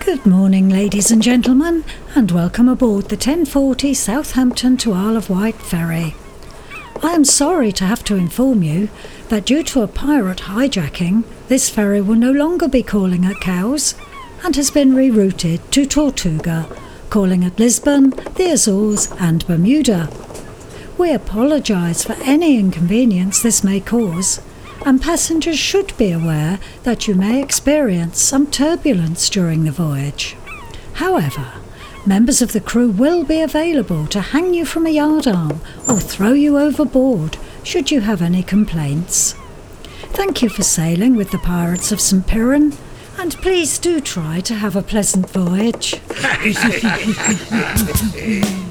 Good morning, ladies and gentlemen, and welcome aboard the 1040 Southampton to Isle of Wight ferry. I am sorry to have to inform you that due to a pirate hijacking, this ferry will no longer be calling at Cowes and has been rerouted to Tortuga, calling at Lisbon, the Azores and Bermuda. We apologise for any inconvenience this may cause, and passengers should be aware that you may experience some turbulence during the voyage. However, members of the crew will be available to hang you from a yardarm or throw you overboard should you have any complaints. Thank you for sailing with the Pirates of St Piran, and please do try to have a pleasant voyage.